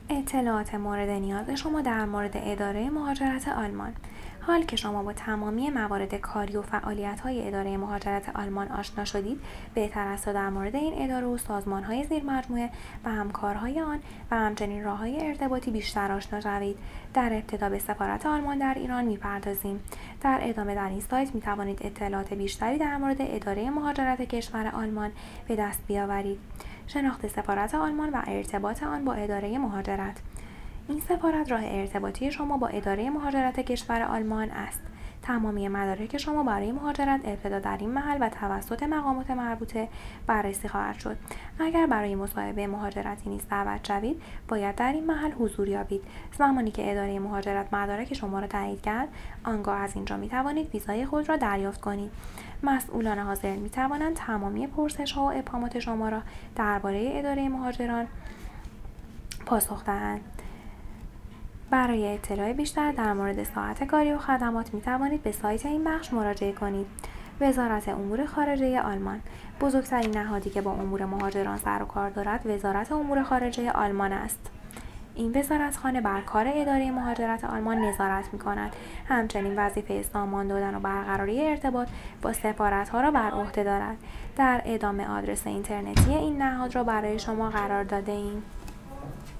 اطلاعات مورد نیاز شما در مورد اداره مهاجرت آلمان. حال که شما با تمامی موارد کاری و فعالیت‌های اداره مهاجرت آلمان آشنا شدید، بهتر است تا در مورد این اداره و سازمان‌های زیرمجموعه و همکارهای آن و همچنین راه‌های ارتباطی بیشتر آشنا شوید. در ابتدا به سفارت آلمان در ایران می‌پردازیم. در ادامه در این سایت می‌توانید اطلاعات بیشتری در مورد اداره مهاجرت کشور آلمان به دست بیاورید. شناخت سفارت آلمان و ارتباط آن با اداره مهاجرت. این سفارت راه ارتباطی شما با اداره مهاجرت کشور آلمان است. تمامی مدارک شما برای مهاجرت ابتدا در این محل و توسط مقامات مربوطه بررسی خواهد شد. اگر برای مصاحبه مهاجرتی نیز دعوت شوید، باید در این محل حضور یابید. زمانی که اداره مهاجرت مدارک شما را تایید کرد، آنگاه از اینجا می توانید ویزای خود را دریافت کنید. مسئولان حاضر می توانند تمامی پرسش‌ها و ابهامات شما را درباره اداره مهاجران پاسخ دهند. برای اطلاع بیشتر در مورد ساعت کاری و خدمات می توانید به سایت این بخش مراجعه کنید. وزارت امور خارجه آلمان. بزرگترین نهادی که با امور مهاجران سر و کار دارد وزارت امور خارجه آلمان است. این وزارتخانه بر کار اداره مهاجرت آلمان نظارت می‌کند. همچنین وظیفه سامان دادن و برقراری ارتباط با سفارت‌ها را بر عهده دارد. در ادامه آدرس اینترنتی این نهاد را برای شما قرار داده‌ایم.